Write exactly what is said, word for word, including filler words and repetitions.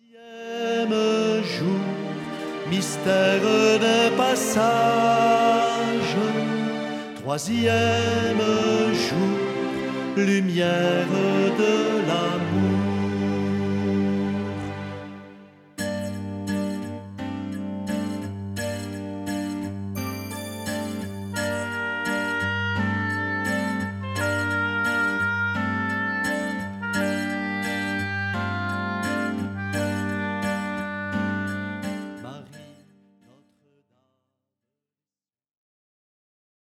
Troisième jour, mystère d'un passage. Troisième jour, lumière de l'amour.